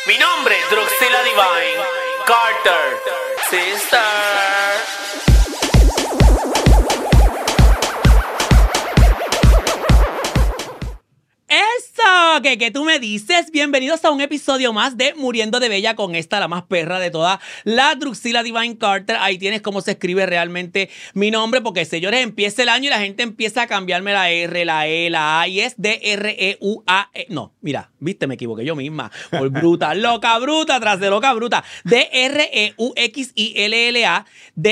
Mi nombre es Druxila Divine Carter, sister. ¡Eso! ¿Qué tú me dices? Bienvenidos a un episodio más de Muriendo de Bella con esta, la más perra de todas, la Druxila Divine Carter. Ahí tienes cómo se escribe realmente mi nombre, porque, señores, empieza el año y la gente empieza a cambiarme la R, la E, la A, y es D-R-E-U-A-E. No, mira, viste, me equivoqué yo misma. Por bruta, loca bruta, tras de loca bruta. D-R-E-U-X-I-L-L-A,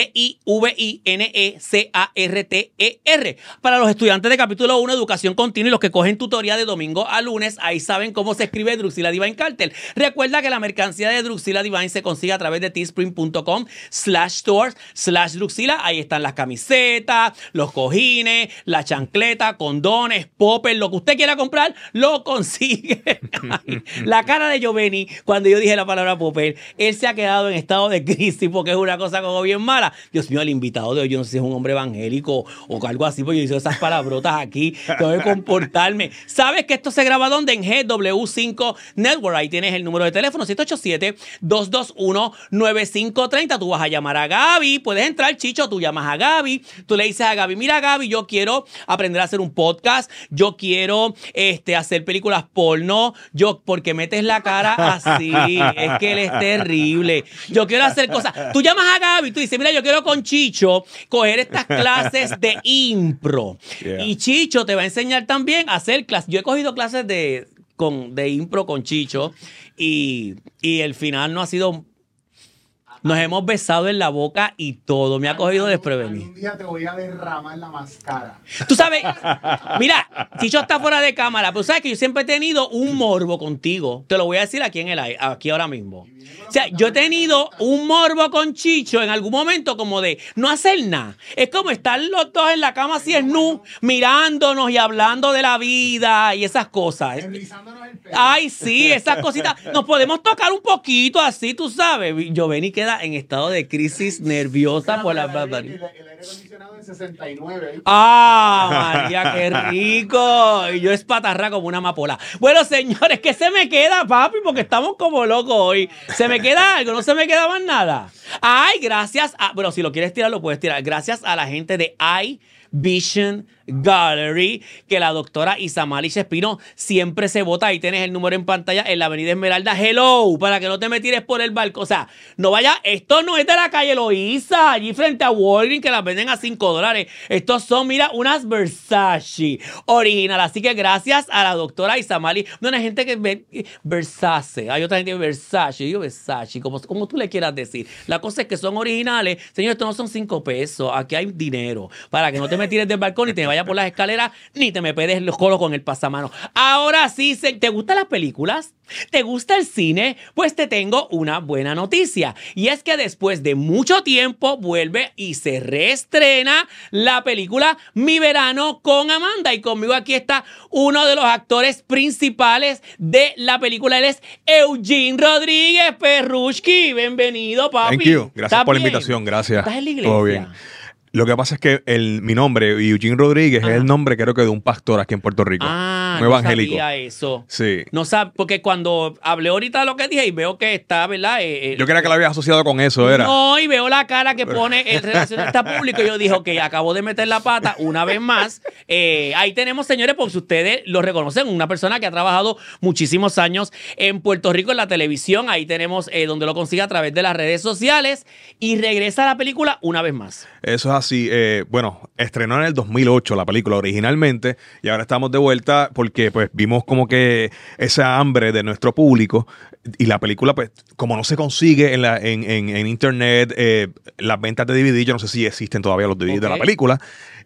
D-I-V-I-N-E-C-A-R-T-E-R. Para los estudiantes de capítulo 1, Educación Continua, y los que cogen tutoría de domingo a lunes, ahí saben cómo se escribe Druxila Divine Carter. Recuerda que la mercancía de Druxila Divine se consigue a través de teespring.com/stores/Druxila. Ahí están las camisetas, los cojines, la chancleta, condones, poppers, lo que usted quiera comprar, lo consigue. La cara de Giovanni cuando yo dije la palabra popper, él se ha quedado en estado de crisis porque es una cosa como bien mala. Dios mío, el invitado de hoy, yo no sé si es un hombre evangélico o algo así, porque yo hice esas palabrotas aquí, tengo que comportarme. ¿Sabes que esto se graba donde? En GW5 Network. Ahí tienes el número de teléfono, 787-221-9530. Tú vas a llamar a Gaby, puedes entrar, Chicho, tú llamas a Gaby, tú le dices a Gaby, mira Gaby, yo quiero aprender a hacer un podcast, yo quiero hacer películas porno, porque metes la cara así, es que él es terrible, yo quiero hacer cosas. Tú llamas a Gaby, tú dices, mira, yo quiero con Chicho coger estas clases de impro. Yeah. Y Chicho te va a enseñar también a hacer clases. Yo he cogido clases de impro con Chicho y el final no ha sido... Nos hemos besado en la boca y todo. Me ha cogido desprevenido. Un día te voy a derramar la máscara. Tú sabes, mira, Chicho está fuera de cámara, pero sabes que yo siempre he tenido un morbo contigo. Te lo voy a decir aquí en el aire, aquí ahora mismo. O sea, yo he tenido un morbo con Chicho en algún momento como de no hacer nada. Es como estar los dos en la cama así nu, mirándonos y hablando de la vida y esas cosas. Ay, sí, esas cositas. Nos podemos tocar un poquito así, tú sabes. Giovanni queda en estado de crisis nerviosa por la barbaridad. El aire acondicionado en 69. ¡Ah, María, qué rico! Y yo espatarra como una amapola. Bueno, señores, ¿qué se me queda, papi? Porque estamos como locos hoy. ¿Se me queda algo? ¿No se me queda más nada? Ay, gracias a... Bueno, si lo quieres tirar, lo puedes tirar. Gracias a la gente de iVision Gallery, que la doctora Isamali Chespino siempre se vota. Ahí tienes el número en pantalla en la avenida Esmeralda. Hello, para que no te me tires por el barco. O sea, no vaya, esto no es de la calle Loíza, allí frente a Walgreens, que las venden a $5. Estos son, mira, unas Versace original. Así que gracias a la doctora Isamali. No hay gente que ve Versace, hay otra gente que ve Versace. Yo digo Versace, como tú le quieras decir. La cosa es que son originales. Señor, esto no son $5. Aquí hay dinero. Para que no te me tires del balcón y te vayas por las escaleras, ni te me pedes los colos con el pasamanos. Ahora sí, ¿te gustan las películas? ¿Te gusta el cine? Pues te tengo una buena noticia. Y es que después de mucho tiempo vuelve y se reestrena la película Mi Verano con Amanda. Y conmigo aquí está uno de los actores principales de la película. Él es Eugene Rodríguez Perrushki. Bienvenido, papi. Thank you. Gracias por la invitación. Gracias. ¿Estás en la iglesia? Todo bien. Lo que pasa es que mi nombre, Eugene Rodríguez, es el nombre creo que de un pastor aquí en Puerto Rico. Un evangélico. No sabía eso. Sí. No sabe, porque cuando hablé ahorita de lo que dije y veo que está, ¿verdad? Yo creía que lo habías asociado con eso, ¿era? No, y veo la cara que pone el relacionista público. Yo dije, ok, acabo de meter la pata una vez más. Ahí tenemos, señores, por si ustedes lo reconocen, una persona que ha trabajado muchísimos años en Puerto Rico en la televisión. Ahí tenemos donde lo consigue a través de las redes sociales y regresa a la película una vez más. Eso es así. Bueno, estrenó en el 2008 la película originalmente y ahora estamos de vuelta porque pues vimos como que esa hambre de nuestro público y la película pues como no se consigue en internet, las ventas de DVD, yo no sé si existen todavía los DVD de la película,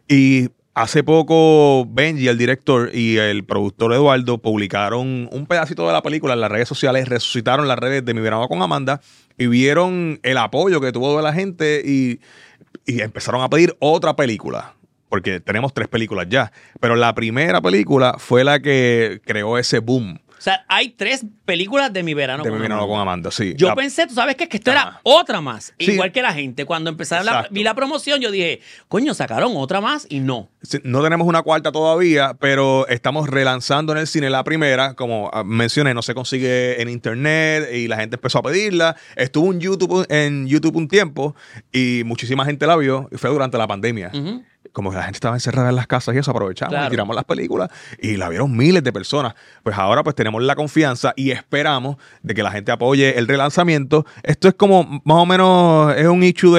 y hace poco Benji, el director, y el productor Eduardo publicaron un pedacito de la película en las redes sociales, resucitaron las redes de Mi Verano con Amanda y vieron el apoyo que tuvo de la gente y empezaron a pedir otra película. Porque tenemos 3 películas ya. Pero la primera película fue la que creó ese boom. O sea, hay 3 películas de Mi Verano De Mi Verano con Amanda. Amanda, sí. Yo pensé, tú sabes qué, que esto era Ajá. otra más. Sí. Igual que la gente. Cuando empezaron Exacto. vi la promoción, yo dije, coño, sacaron otra más y no. Sí, no tenemos una cuarta todavía, pero estamos relanzando en el cine la primera. Como mencioné, no se consigue en internet y la gente empezó a pedirla. Estuvo en YouTube un tiempo y muchísima gente la vio. Y fue durante la pandemia. Ujú. Como que la gente estaba encerrada en las casas y eso, aprovechamos Claro. y tiramos las películas y la vieron miles de personas. Pues ahora pues tenemos la confianza y esperamos de que la gente apoye el relanzamiento. Esto es como más o menos, es un issue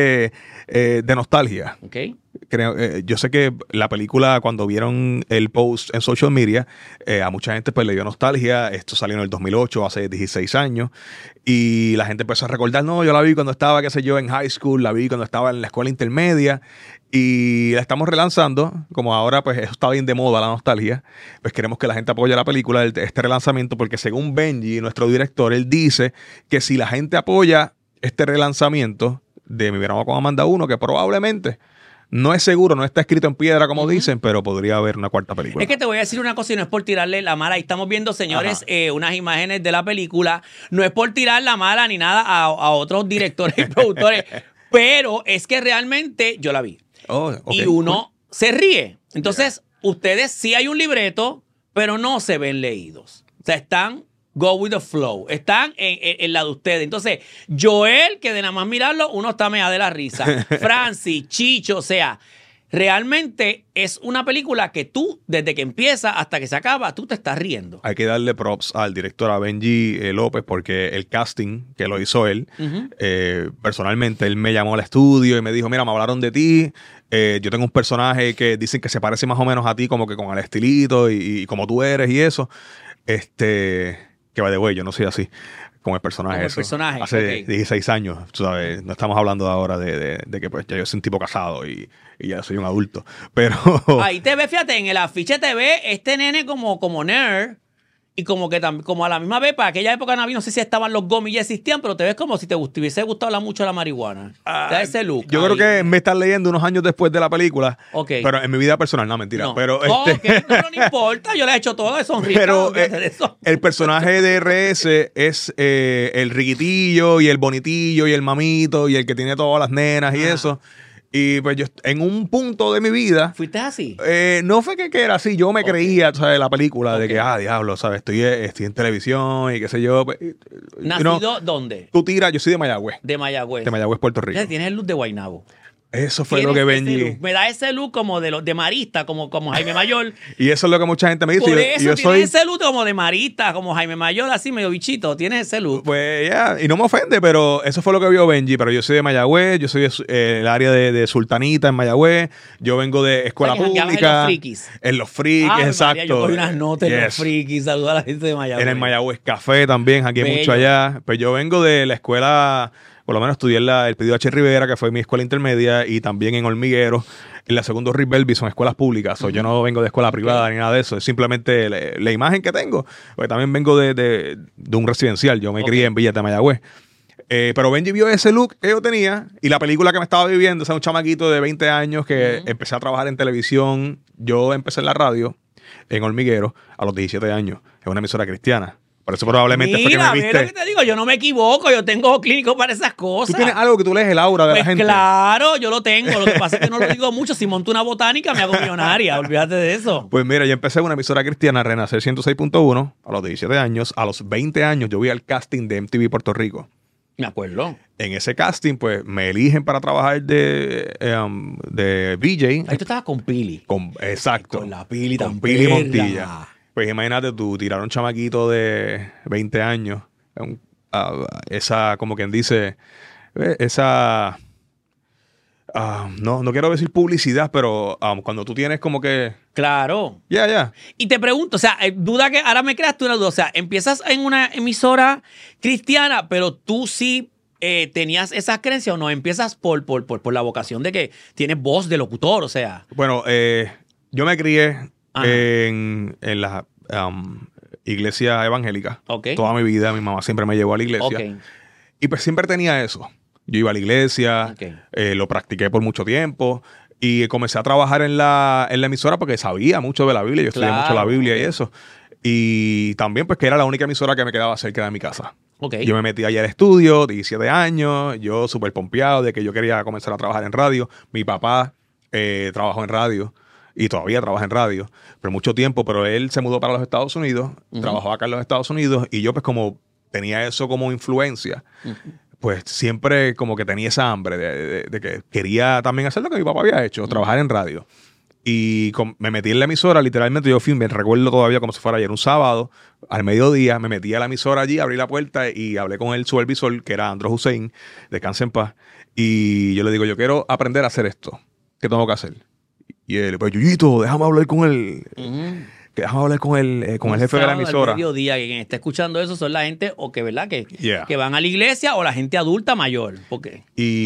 de nostalgia. ¿Ok? Creo, yo sé que la película, cuando vieron el post en social media, a mucha gente pues le dio nostalgia. Esto salió en el 2008, hace 16 años. Y la gente empezó a recordar, no, yo la vi cuando estaba, qué sé yo, en high school, la vi cuando estaba en la escuela intermedia. Y la estamos relanzando. Como ahora pues eso está bien de moda, la nostalgia. Pues queremos que la gente apoye la película, este relanzamiento, porque según Benji, nuestro director, él dice que si la gente apoya este relanzamiento de Mi Verano con Amanda 1, que probablemente... No es seguro, no está escrito en piedra como dicen, pero podría haber una cuarta película. Es que te voy a decir una cosa y no es por tirarle la mala. Ahí estamos viendo, señores, unas imágenes de la película. No es por tirar la mala ni nada a otros directores y productores, pero es que realmente yo la vi. Oh, ok. Y uno se ríe. Entonces, ustedes sí hay un libreto, pero no se ven leídos. O sea, están go with the flow. Están en la de ustedes. Entonces, Joel, que de nada más mirarlo, uno está mea de la risa. Francis, Chicho, o sea, realmente es una película que tú, desde que empieza hasta que se acaba, tú te estás riendo. Hay que darle props al director, a Benji López, porque el casting que lo hizo él, personalmente, él me llamó al estudio y me dijo, mira, me hablaron de ti, yo tengo un personaje que dicen que se parece más o menos a ti, como que con el estilito y como tú eres y eso. Que by the way, yo no soy así como el personaje. Como el eso. personaje, Hace ok. 16 años, tú sabes, no estamos hablando ahora de que pues ya yo soy un tipo casado y ya soy un adulto. Pero Ahí te ve, fíjate, en el afiche te ve este nene como nerd. Y como que como a la misma vez, para aquella época no sé si estaban los gomis ya existían, pero te ves como si te hubiese gustado mucho la marihuana. Te da ese look. yo creo que me estás leyendo unos años después de la película. Ok. Pero en mi vida personal, no, mentira. No. Pero No importa, yo le he hecho todo eso, sonrisa. Pero olvídate de eso. el personaje de RS es el riquitillo y el bonitillo y el mamito y el que tiene todas las nenas y eso. Y pues yo en un punto de mi vida, ¿Fuiste así? no fue que era así, yo me creía, ¿sabes? La película de Ok. que, diablo, ¿sabes? Estoy en televisión y qué sé yo. Pues, ¿Nacido dónde? tú tiras, yo soy de Mayagüez, De Mayagüez. Puerto Rico. Fíjate, tienes el look de Guaynabo. Eso fue lo que Tienes ese Benji... look. Me da ese look como de marista, como Jaime Mayor. Y eso es lo que mucha gente me dice. Por Yo- eso yo tienes soy... ese look como de marista, como Jaime Mayor, así medio bichito. Tienes ese look. Pues ya, y no me ofende, pero eso fue lo que vio Benji. Pero yo soy de Mayagüez, yo soy del área de Sultanita en Mayagüez. Yo vengo de escuela O sea, que jangueabas en pública. los frikis. En los frikis, Ave exacto. María, yo cogí unas notas en los Yes. frikis. Saluda a la gente de Mayagüez. En el Mayagüez Café también, aquí hay Bello. mucho allá. Pues yo vengo de la escuela, por lo menos estudié en el Pedido H. Rivera, que fue mi escuela intermedia, y también en Hormiguero. En la Segundo Rick Belby son escuelas públicas. Yo no vengo de escuela privada ni nada de eso. Es simplemente la imagen que tengo. Porque también vengo de un residencial. Yo me crié en Villa de Mayagüez. Pero Benji vio ese look que yo tenía y la película que me estaba viviendo. O sea, un chamaquito de 20 años que empecé a trabajar en televisión. Yo empecé en la radio, en Hormiguero, a los 17 años. Es una emisora cristiana. Por eso probablemente fue que Mira, me ve lo que viste. te digo, yo no me equivoco, yo tengo ojo clínico para esas Tú cosas. tienes algo que tú lees el aura de Pues la gente. claro, yo lo tengo. Lo que pasa es que no lo digo mucho. Si monto una botánica, me hago millonaria. Olvídate de eso. Pues mira, yo empecé en una emisora cristiana, Renacer 106.1, a los 17 años. A los 20 años yo vi al casting de MTV Puerto Rico. Me acuerdo. En ese casting, pues, me eligen para trabajar de VJ. Ahí tú estabas con Pili. Exacto. Con la Pili Con tan Pili perra. Montilla. Pues imagínate tú, tirar a un chamaquito de 20 años, esa, como quien dice, esa, no quiero decir publicidad, pero cuando tú tienes como que, Claro. ya. Y te pregunto, o sea, duda que ahora me creas tú una duda. O sea, empiezas en una emisora cristiana, pero tú sí tenías esas creencias o no. Empiezas por la vocación de que tienes voz de locutor, o sea. Bueno, yo me crié Ajá. en la iglesia evangélica. Ok. Toda mi vida, mi mamá siempre me llevó a la iglesia. Ok. Y pues siempre tenía eso. Yo iba a la iglesia, Ok. lo practiqué por mucho tiempo y comencé a trabajar en la emisora porque sabía mucho de la Biblia. Yo estudié Claro, mucho la Biblia y ok. eso. Y también pues que era la única emisora que me quedaba cerca de mi casa. Ok. Yo me metí allá al estudio, 17 años, yo súper pompeado de que yo quería comenzar a trabajar en radio. Mi papá trabajó en radio y todavía trabaja en radio por mucho tiempo, pero él se mudó para los Estados Unidos, trabajó acá en los Estados Unidos y yo pues como tenía eso como influencia, pues siempre como que tenía esa hambre de que quería también hacer lo que mi papá había hecho, trabajar en radio. Y me metí en la emisora, literalmente yo fui, me recuerdo todavía como si fuera ayer, un sábado, al mediodía, me metí a la emisora allí, abrí la puerta y hablé con el supervisor, que era Andro Hussein, de Descanse en Paz, y yo le digo, yo quiero aprender a hacer esto, ¿qué tengo que hacer? Y él, pues Yuyito, déjame hablar con él, déjame hablar con el jefe de la emisora. Al mediodía, que quien está escuchando eso son la gente, o que, ¿verdad? Que van a la iglesia o la gente adulta mayor, ¿por qué?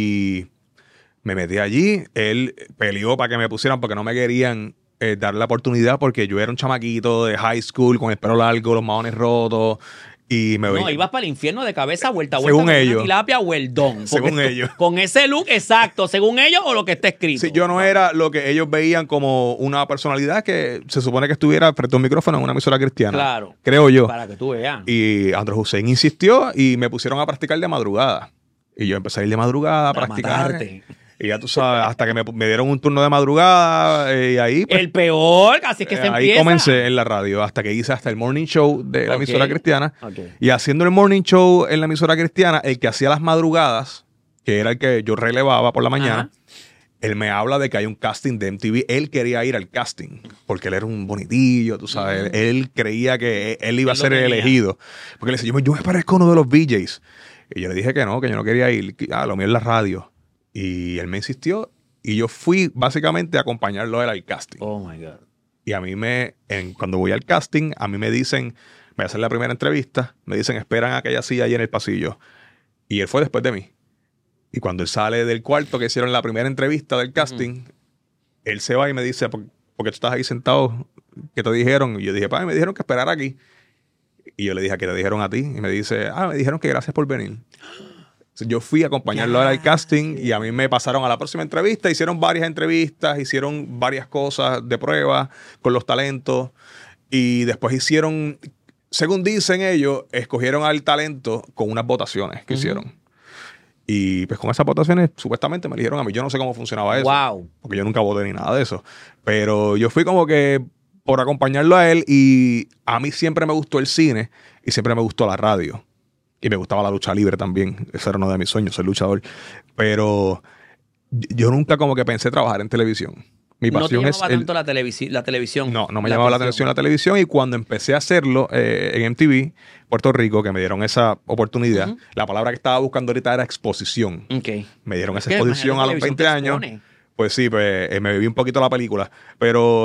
Y me metí allí, él peleó para que me pusieran porque no me querían dar la oportunidad porque yo era un chamaquito de high school con el pelo largo, los maones rotos y me No, ibas para el infierno de cabeza vuelta a según vuelta. ellos. Una tilapia o el don. Según ellos. Con ese look, exacto, según ellos o lo que está escrito. Sí, yo no era lo que ellos veían como una personalidad que se supone que estuviera frente a un micrófono en una emisora cristiana. Claro. Creo yo. Para que tú veas. Y Andro Hussein insistió y me pusieron a practicar de madrugada. Y yo empecé a ir de madrugada a practicar. Matarte. Y ya tú sabes, hasta que me dieron un turno de madrugada y ahí pues, El peor, así es que se ahí empieza. comencé en la radio, hasta que hice hasta el morning show de la emisora cristiana. Ok. Y haciendo el morning show en la emisora cristiana, el que hacía las madrugadas, que era el que yo relevaba por la mañana, él me habla de que hay un casting de MTV. Él quería ir al casting, porque él era un bonitillo, tú sabes. Él creía que él iba a ser el elegido. Porque él decía, yo me parezco a uno de los VJs. Y yo le dije que yo no quería ir. Lo mío es la radio. Y él me insistió y yo fui básicamente a acompañarlo a él al casting. Oh, my God. Y a mí cuando voy al casting, a mí me dicen, voy a hacer la primera entrevista, me dicen, esperan a aquella silla ahí en el pasillo. Y él fue después de mí. Y cuando él sale del cuarto que hicieron la primera entrevista del casting, él se va y me dice, ¿por qué tú estás ahí sentado? ¿Qué te dijeron? Y yo dije, me dijeron que esperara aquí. Y yo le dije, ¿qué te dijeron a ti? Y me dice, me dijeron que gracias por venir. Yo fui a acompañarlo al casting y a mí me pasaron a la próxima entrevista. Hicieron varias entrevistas, hicieron varias cosas de prueba con los talentos. Y después hicieron, según dicen ellos, escogieron al talento con unas votaciones que hicieron. Y pues con esas votaciones supuestamente me eligieron a mí. Yo no sé cómo funcionaba eso. Wow. Porque yo nunca voté ni nada de eso. Pero yo fui como que por acompañarlo a él y a mí siempre me gustó el cine y siempre me gustó la radio. Y me gustaba la lucha libre también. Ese era uno de mis sueños, ser luchador. Pero yo nunca como que pensé trabajar en televisión. Mi pasión ¿No te llamaba tanto la televisión? No me llamaba la atención la televisión. Y cuando empecé a hacerlo en MTV, Puerto Rico, que me dieron esa oportunidad, la palabra que estaba buscando ahorita era exposición. Okay. Me dieron esa exposición a los 20 años. Pues sí, me viví un poquito la película. Pero,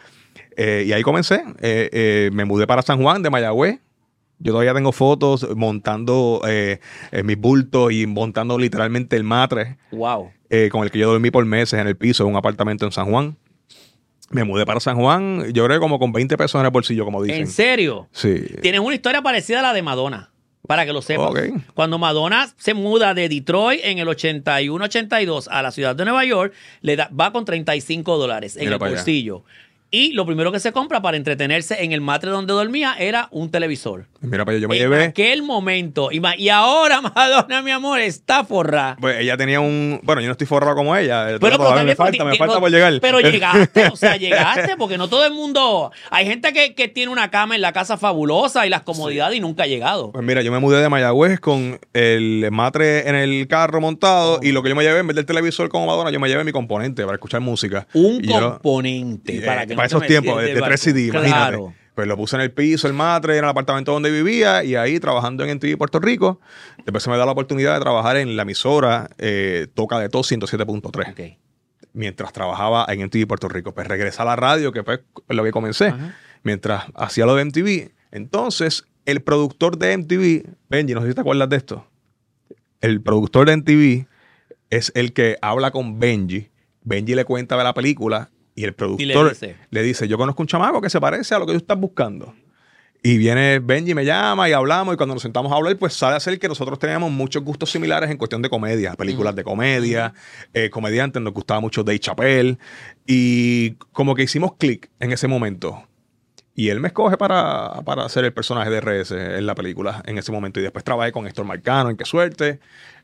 y ahí comencé. Me mudé para San Juan de Mayagüez. Yo todavía tengo fotos montando mis bultos y montando literalmente el matre. Wow. Con el que yo dormí por meses en el piso de un apartamento en San Juan. Me mudé para San Juan, yo creo como con 20 pesos en el bolsillo, como dicen. ¿En serio? Sí. Tienes una historia parecida a la de Madonna, para que lo sepas. Ok. Cuando Madonna se muda de Detroit en el 81-82 a la ciudad de Nueva York, va con $35 en Mira el para allá. bolsillo. Y lo primero que se compra para entretenerse en el matre donde dormía era un televisor. Mira, pues yo me En llevé. aquel momento. Y ahora, Madonna, mi amor, está forrada. Pues ella tenía un. Bueno, yo no estoy forrado como ella. Pero Todavía me también, falta por llegar. Pero llegaste, o sea, llegaste, porque no todo el mundo. Hay gente que tiene una cama en la casa fabulosa y las comodidades y nunca ha llegado. Pues mira, yo me mudé de Mayagüez con el matre en el carro montado y lo que yo me llevé, en vez del televisor como Madonna, yo me llevé mi componente para escuchar música. Un Y yo componente. Para esos tiempos, de 3 CD, imagínate. Claro. Pues lo puse en el piso, el matre, en el apartamento donde vivía y ahí trabajando en MTV Puerto Rico. Después se me da la oportunidad de trabajar en la emisora Toca de Todo 107.3. Ok. Mientras trabajaba en MTV Puerto Rico. Pues regresé a la radio, que fue lo que comencé. Mientras hacía lo de MTV. Entonces, el productor de MTV, Benji, no sé si te acuerdas de esto. El productor de MTV es el que habla con Benji. Benji le cuenta de la película y el productor le dice, yo conozco un chamaco que se parece a lo que tú estás buscando. Y viene Benji, me llama y hablamos y cuando nos sentamos a hablar, pues sale a ser que nosotros teníamos muchos gustos similares en cuestión de comedia, películas de comedia, comediantes, nos gustaba mucho Dave Chappelle y como que hicimos click en ese momento. Y él me escoge para hacer el personaje de RS en la película en ese momento. Y después trabajé con Héctor Marcano en Qué Suerte.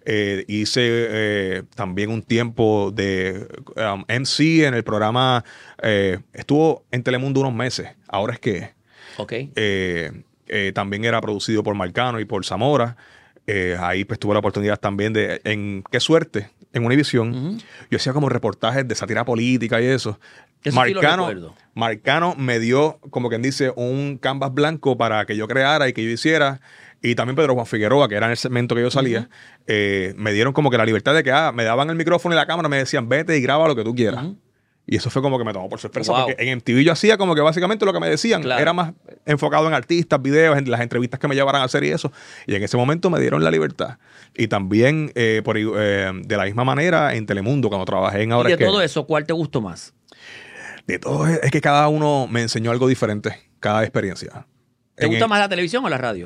Hice también un tiempo de MC en el programa. Estuvo en Telemundo unos meses. Ahora es que... Ok. También era producido por Marcano y por Zamora. Ahí pues tuve la oportunidad también de... En Qué Suerte, en Univisión. Yo hacía como reportajes de sátira política y eso. Eso sí lo recuerdo. Marcano me dio, como quien dice, un canvas blanco para que yo creara y que yo hiciera. Y también Pedro Juan Figueroa, que era en el segmento que yo salía, me dieron como que la libertad de que me daban el micrófono y la cámara, me decían, vete y graba lo que tú quieras. Y eso fue como que me tomó por sorpresa, porque en MTV yo hacía como que básicamente lo que me decían era más enfocado en artistas, videos, en las entrevistas que me llevaran a hacer y eso. Y en ese momento me dieron la libertad. Y también, de la misma manera, en Telemundo, cuando trabajé en Ahora ¿Y es de que... todo eso, cuál te gustó más? De todo, es que cada uno me enseñó algo diferente, cada experiencia. ¿Te gusta más la televisión o la radio?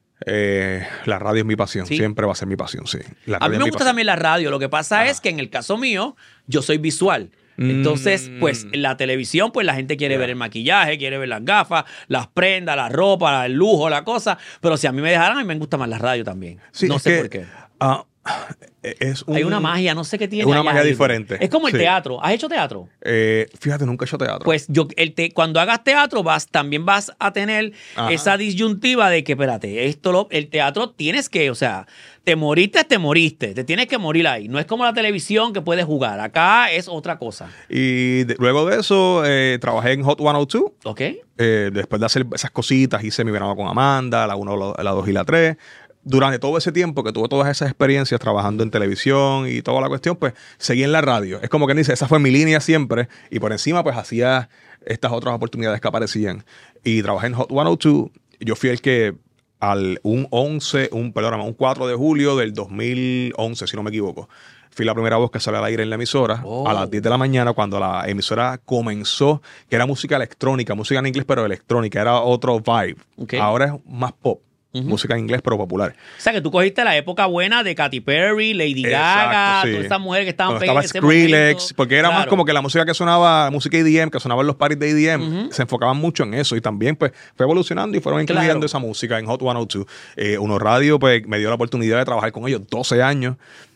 La radio es mi pasión, ¿Sí? siempre va a ser mi pasión, sí. La A radio mí es me mi gusta pasión. también la radio. Lo que pasa es que en el caso mío, yo soy visual. Entonces, pues la televisión, pues la gente quiere ver el maquillaje, quiere ver las gafas, las prendas, la ropa, el lujo, la cosa. Pero si a mí me dejaran, a mí me gusta más la radio también. Sí, no es sé que, por qué. Hay Hay una magia, no sé qué tiene. Es una allá magia ahí. diferente. Es como el Sí. teatro. ¿Has hecho teatro? Fíjate, nunca he hecho teatro. Pues cuando hagas teatro, también vas a tener Ajá. esa disyuntiva de que, espérate, el teatro tienes que, o sea, te moriste, te tienes que morir ahí. No es como la televisión que puedes jugar. Acá es otra cosa. Y luego de eso, trabajé en Hot 102. ¿Ok? Después de hacer esas cositas, hice Mi Verano con Amanda, la 1, la 2 y la 3. Durante todo ese tiempo que tuve todas esas experiencias trabajando en televisión y toda la cuestión, pues seguí en la radio. Es como que dice, esa fue mi línea siempre. Y por encima, pues hacía estas otras oportunidades que aparecían. Y trabajé en Hot 102. Yo fui el que un 4 de julio del 2011, si no me equivoco, fui la primera voz que salió al aire en la emisora a las 10 de la mañana cuando la emisora comenzó, que era música electrónica, música en inglés, pero electrónica, era otro vibe. Okay. Ahora es más pop. Música en inglés, pero popular. O sea, que tú cogiste la época buena de Katy Perry, Lady Gaga, sí. todas esas mujeres que estaban Cuando pegadas estaba en ese Skrillex, momento. porque era más Claro. como que la música que sonaba, música EDM, que sonaba en los parties de EDM, se enfocaban mucho en eso y también pues fue evolucionando y fueron incluyendo Claro. esa música en Hot 102. Uno Radio pues me dio la oportunidad de trabajar con ellos 12 años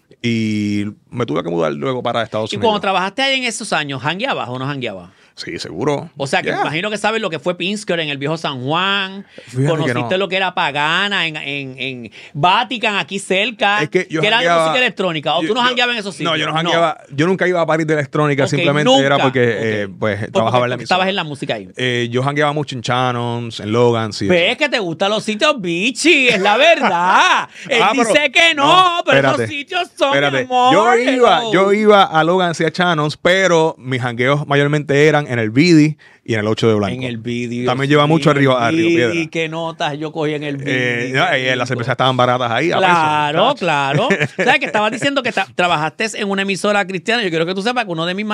y me tuve que mudar luego para Estados Y Unidos. cuando trabajaste ahí en esos años, ¿jangueabas o no jangueabas? Sí, seguro. O sea, que Yeah. me imagino que sabes lo que fue Pinsker en el viejo San Juan. Fíjate Conociste que no. lo que era Pagana en Vatican, aquí cerca. Es que yo era de jangueaba- música electrónica. ¿O tú no yo- jangueabas en esos sitios? No, yo no jangueaba. Yo nunca iba a parties de electrónica, Ok, simplemente nunca. era porque Ok. pues trabajaba en la porque estabas emisora. en la música ahí. Yo jangueaba mucho en Shannon's, en Logan, sí. Ves que te gustan los sitios bichi, es la verdad. Él pero- dice que no, pero espérate, esos sitios son, mi espérate. amor. Yo iba a Logan y a Shannon's, pero mis jangueos mayormente eran en el Bidi y en el 8 de Blanco. En el vídeo. También lleva mucho a Río Piedra. ¿Y qué notas yo cogí en el vídeo? Las cervezas estaban baratas ahí. a Claro, peso. claro. ¿Sabes que estabas diciendo que trabajaste en una emisora cristiana? Yo quiero que tú sepas que uno de mis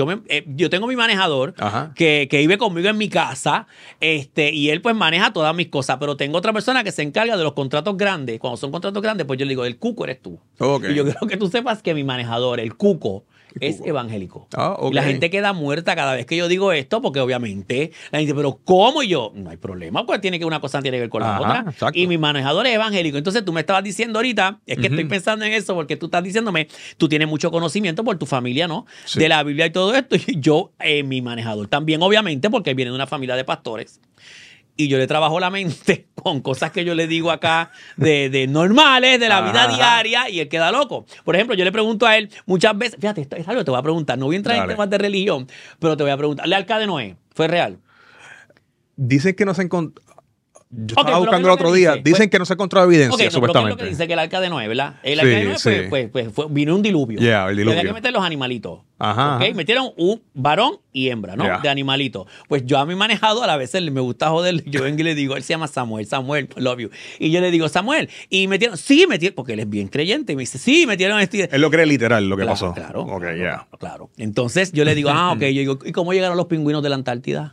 yo tengo mi manejador Ajá. que vive conmigo en mi casa, y él pues maneja todas mis cosas, pero tengo otra persona que se encarga de los contratos grandes. Cuando son contratos grandes, pues yo le digo, el cuco eres tú. Ok. Y yo quiero que tú sepas que mi manejador, el cuco, es evangélico. Ah, ok. Y la gente queda muerta cada vez que yo digo esto, porque obviamente la gente, pero ¿cómo? Y yo, no hay problema, pues una cosa tiene que ver con la Ajá, otra. exacto. Y mi manejador es evangélico. Entonces tú me estabas diciendo ahorita, es que estoy pensando en eso, porque tú estás diciéndome, tú tienes mucho conocimiento por tu familia, ¿no? Sí. De la Biblia y todo esto. Y yo, mi manejador también, obviamente, porque él viene de una familia de pastores. Y yo le trabajo la mente con cosas que yo le digo acá de normales, de la vida Ajá. diaria, y él queda loco. Por ejemplo, yo le pregunto a él muchas veces, fíjate, esto es algo que te voy a preguntar, no voy a entrar en Dale. temas de religión, pero te voy a preguntar, ¿el arca de Noé fue real? Dicen que no se encontró. Yo Ok, estaba pero buscando ¿qué el es lo otro que día. dice? Dicen que no se encontró evidencia, Ok, no, pero ¿qué es supuestamente. lo que dice que el arca de Noé, verdad? El arca Sí, de Noé sí. vino un diluvio. Yeah, el diluvio. Y había que meter los animalitos. Ajá, ¿Ok? ajá. Metieron un varón y hembra, ¿no? Yeah. De animalito. Pues yo a mi manejador, a la vez me gusta joder, yo vengo y le digo, él se llama Samuel, love you. Y yo le digo, Samuel, y metieron, porque él es bien creyente. Y me dice, sí, metieron este. Él lo cree literal lo que Claro, pasó. Claro. Ok, claro, yeah. claro. Entonces yo le digo, ok. Yo digo, ¿y cómo llegaron los pingüinos de la Antártida?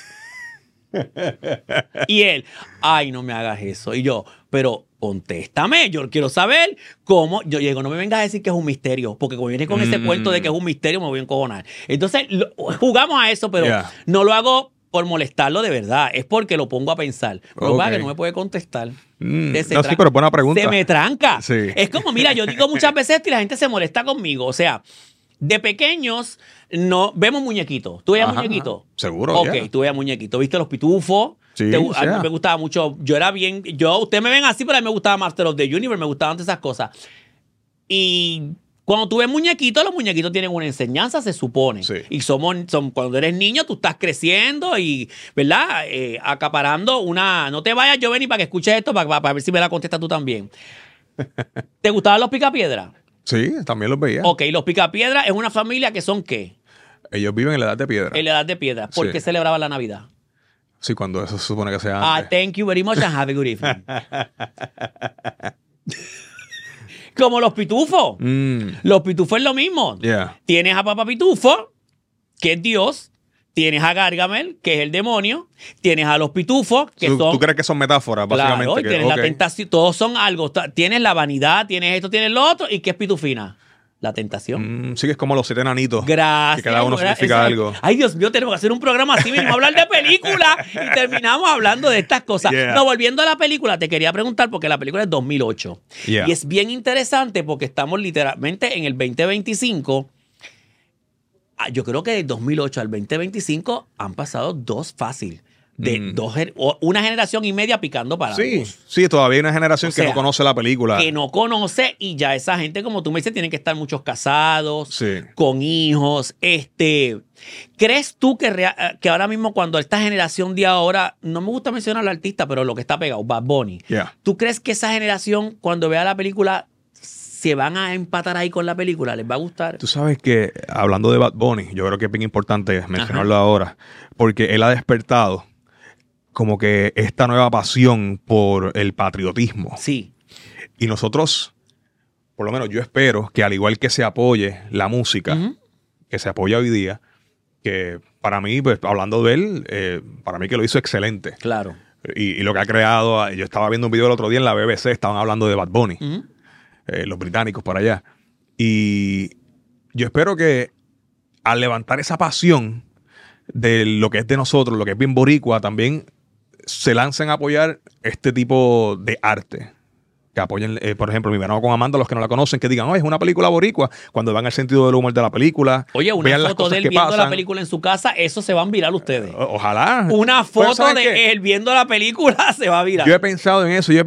Y él, ay, no me hagas eso. Y yo, pero contéstame, yo quiero saber cómo. Yo llego, no me vengas a decir que es un misterio, porque como vienes con ese cuento de que es un misterio, me voy a encojonar. Entonces, jugamos a eso, pero Yeah. no lo hago por molestarlo de verdad, es porque lo pongo a pensar. Pero Ok. que no me puede contestar. No, Se sí, tranca. pero buena pregunta. Se me tranca. Sí. Es como, mira, yo digo muchas veces esto y la gente se molesta conmigo. O sea, de pequeños no vemos muñequitos. ¿Tú veías Ajá, muñequitos? seguro, Ok, yeah. tú veías muñequitos. ¿Viste los pitufos? Sí, A o mí sea. me gustaba mucho. Ustedes me ven así, pero a mí me gustaba Master of the Universe, me gustaban todas esas cosas. Y cuando tú ves muñequitos, los muñequitos tienen una enseñanza, se supone. Sí. Y cuando eres niño, tú estás creciendo y, ¿verdad? Acaparando una... No te vayas, Giovanni, para que escuches esto, para ver si me la contestas tú también. ¿Te gustaban los picapiedras? Sí, también los veía. Ok, los picapiedras es una familia que son ¿qué? Ellos viven en la edad de piedra. En la edad de piedra. ¿Por Sí. qué celebraban la Navidad? Sí, cuando eso se supone que sea antes. Thank you very much and have a good evening. Como los pitufos. Los pitufos es lo mismo. Yeah. Tienes a Papá Pitufo, que es Dios. Tienes a Gargamel, que es el demonio. Tienes a los pitufos, que son... ¿Tú crees que son metáforas, básicamente? Claro, y que, tienes la ok. tentación. Todos son algo. Tienes la vanidad, tienes esto, tienes lo otro. ¿Y qué es pitufina? La tentación. Sí, que es como los 7 enanitos. Gracias. Que cada uno significa algo. Ay, Dios mío, tenemos que hacer un programa así mismo, hablar de películas y terminamos hablando de estas cosas. Yeah. No, volviendo a la película, te quería preguntar porque la película es 2008. Yeah. Y es bien interesante porque estamos literalmente en el 2025. Yo creo que del 2008 al 2025 han pasado dos fácil. Una generación y media picando para Sí, dos. sí, todavía hay una generación O sea, que no conoce la película. Que no conoce y ya esa gente, como tú me dices, tienen que estar muchos casados, Sí. con hijos. ¿Crees tú que ahora mismo cuando esta generación de ahora, no me gusta mencionar al artista, pero lo que está pegado, Bad Bunny, Yeah. ¿tú crees que esa generación cuando vea la película se van a empatar ahí con la película? ¿Les va a gustar? Tú sabes que, hablando de Bad Bunny, yo creo que es bien importante mencionarlo ahora, porque él ha despertado como que esta nueva pasión por el patriotismo. Sí. Y nosotros, por lo menos yo espero que al igual que se apoye la música, que se apoya hoy día, que para mí, pues hablando de él, para mí que lo hizo excelente. Claro. Y lo que ha creado, yo estaba viendo un video el otro día en la BBC, estaban hablando de Bad Bunny, los británicos por allá. Y yo espero que al levantar esa pasión de lo que es de nosotros, lo que es bien boricua, también se lancen a apoyar este tipo de arte. Que apoyen, por ejemplo, Mi Verano con Amanda, los que no la conocen, que digan, es una película boricua, cuando van al sentido del humor de la película. Oye, una vean las foto cosas de él que viendo la pasan. película en su casa, eso se va a virar ustedes. Ojalá. Una Pero, foto ¿sabes de qué? él viendo la película se va a virar. Yo he pensado en eso,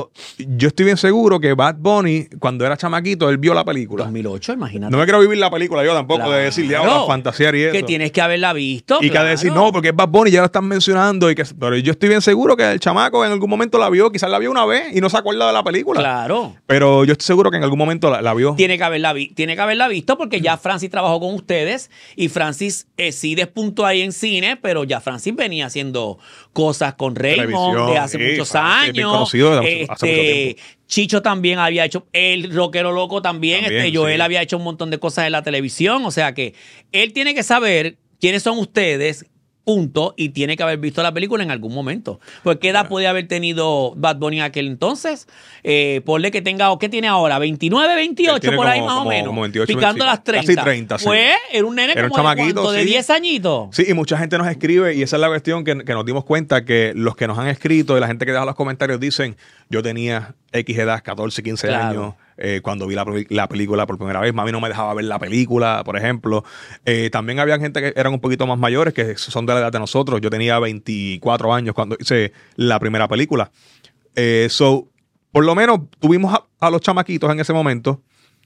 yo estoy bien seguro que Bad Bunny, cuando era chamaquito, él vio la película. 2008, imagínate. No me quiero vivir la película yo tampoco, de decir, Claro. diablo, fantasear y eso. Que tienes que haberla visto. Y que claro. decir, no, porque es Bad Bunny, ya lo están mencionando. Pero yo estoy bien seguro que el chamaco en algún momento la vio, quizás la vio una vez y no se acuerda de la película. Claro. Pero yo estoy seguro que en algún momento la vio. Tiene que haberla visto porque ya Francis trabajó con ustedes y Francis sí despuntó ahí en cine, pero ya Francis venía haciendo cosas con Raymond Televisión, de hace sí, muchos Francis es bien años. conocido de hace mucho tiempo. Chicho también había hecho, el rockero loco también, Joel sí. había hecho un montón de cosas en la televisión, o sea que él tiene que saber quiénes son ustedes, punto, y tiene que haber visto la película en algún momento. Pues, ¿qué edad podía haber tenido Bad Bunny en aquel entonces? Ponle que tenga, ¿qué tiene ahora? 29, 28, Tiene por ahí como- más o como menos. 28, Picando 25. las 30. Casi 30, sí. Pues, era un nene Era un como de, chamaquito, ¿cuánto? De sí. 10 añitos. Sí, y mucha gente nos escribe, y esa es la cuestión que nos dimos cuenta, que los que nos han escrito y la gente que deja los comentarios dicen, yo tenía X edad, 14, 15 Claro. años, cuando vi la película por primera vez. Mami no me dejaba ver la película, por ejemplo. También había gente que eran un poquito más mayores, que son de la edad de nosotros. Yo tenía 24 años cuando hice la primera película. Por lo menos tuvimos a los chamaquitos en ese momento,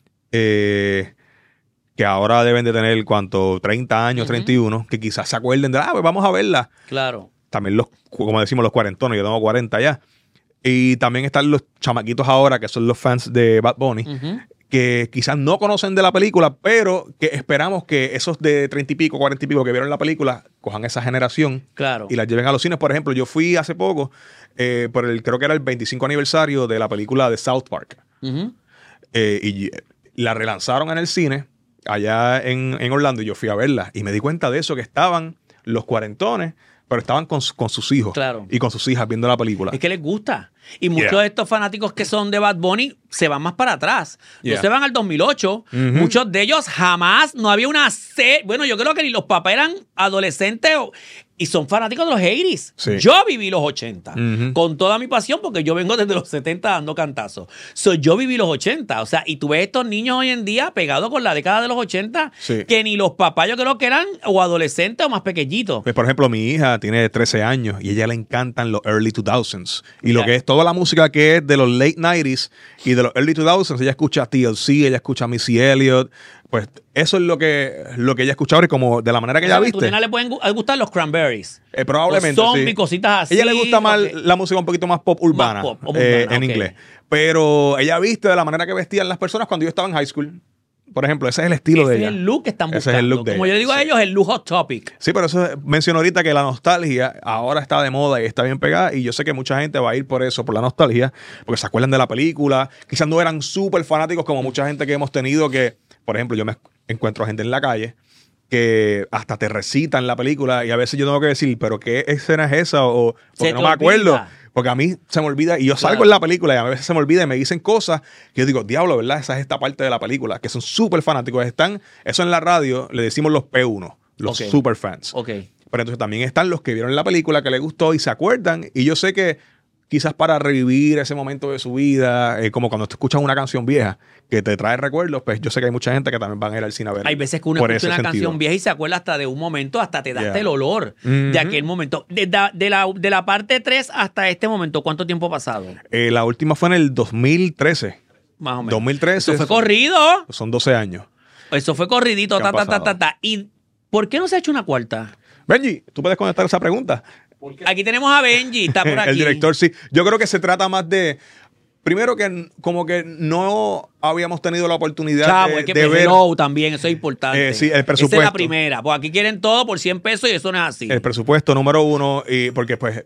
que ahora deben de tener, ¿cuánto? 30 años, 31, que quizás se acuerden de, pues vamos a verla. Claro. También como decimos, los cuarentones, yo tengo 40 ya. Y también están los chamaquitos ahora, que son los fans de Bad Bunny, que quizás no conocen de la película, pero que esperamos que esos de 30 y pico, 40 y pico que vieron la película, cojan esa generación Claro. y la lleven a los cines. Por ejemplo, yo fui hace poco, creo que era el 25 aniversario de la película de South Park. Y la relanzaron en el cine, allá en Orlando, y yo fui a verla. Y me di cuenta de eso, que estaban los cuarentones, pero estaban con sus hijos Claro. y con sus hijas viendo la película. Es que les gusta. Y muchos Yeah. de estos fanáticos que son de Bad Bunny se van más para atrás. Yeah. No se van al 2008. Muchos de ellos jamás, no había una serie. Bueno, yo creo que ni los papás eran adolescentes Y son fanáticos de los 80s. Sí. Yo viví los 80 Ujú. con toda mi pasión porque yo vengo desde los 70 dando cantazos. Yo viví los 80. O sea, y tú ves estos niños hoy en día pegados con la década de los 80 Sí. que ni los papás yo creo que eran o adolescentes o más pequeñitos. Pues, por ejemplo, mi hija tiene 13 años y a ella le encantan los early 2000s. Y lo Ya. que es toda la música que es de los late 90s y de los early 2000s, ella escucha TLC, ella escucha Missy Elliott. Pues eso es lo que ella escucha ahora y como de la manera que ella A tu viste. nena le pueden gustar los Cranberries. Probablemente. Los zombies, sí. cositas así. Ella le gusta más ok. la música un poquito más pop urbana, Más pop urbana, en ok. inglés. Pero ella viste de la manera que vestían las personas cuando yo estaba en high school. Por ejemplo, ese es el estilo de Ese ella. es el look que están Ese buscando. es el look de Como ella, yo le digo a sí. ellos, el look hot topic. Sí, pero eso mencionó ahorita que la nostalgia ahora está de moda y está bien pegada. Y yo sé que mucha gente va a ir por eso, por la nostalgia, porque se acuerdan de la película. Quizás no eran súper fanáticos como mucha gente que hemos tenido que, por ejemplo, yo me encuentro gente en la calle que hasta te recitan la película y a veces yo tengo que decir, ¿pero qué escena es esa? O porque Se no te me acuerdo. olvida. Porque a mí se me olvida y yo salgo Claro. en la película y a veces se me olvida y me dicen cosas que yo digo, diablo, ¿verdad? Esa es esta parte de la película, que son súper fanáticos. Eso en la radio le decimos los P1, los Ok. super fans. Ok. Pero entonces también están los que vieron la película, que les gustó y se acuerdan. Y yo sé que quizás para revivir ese momento de su vida, como cuando te escuchas una canción vieja que te trae recuerdos, pues yo sé que hay mucha gente que también van a ir al cine a ver. Hay veces que uno por escucha ese una sentido. canción vieja y se acuerda hasta de un momento, hasta te da hasta Yeah. el olor de aquel momento. De la parte 3 hasta este momento, ¿cuánto tiempo ha pasado? La última fue en el 2013. Más o menos. 2013. Eso fue corrido. Son 12 años. Eso fue corridito. ¿Qué ha pasado? ¿Y por qué no se ha hecho una cuarta? Benji, ¿tú puedes contestar esa pregunta? Aquí tenemos a Benji, está por aquí. El director, sí. Yo creo que se trata más de... Primero que como que no habíamos tenido la oportunidad Chavo, de, es que de ver hello también, eso es importante. Sí, el Esa es presupuesto. la primera. Pues aquí quieren todo por 100 pesos y eso no es así. el presupuesto número uno. Y porque pues